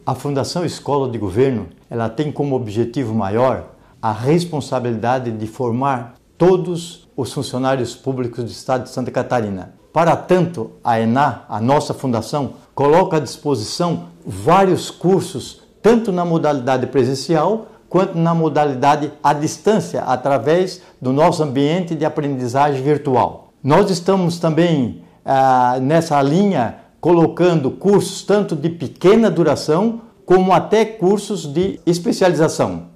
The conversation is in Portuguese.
A Fundação Escola de Governo, ela tem como objetivo maior a responsabilidade de formar todos os funcionários públicos do Estado de Santa Catarina. Para tanto, a ENA, a nossa fundação, coloca à disposição vários cursos, tanto na modalidade presencial, quanto na modalidade à distância, através do nosso ambiente de aprendizagem virtual. Nós estamos também nessa linha colocando cursos tanto de pequena duração como até cursos de especialização.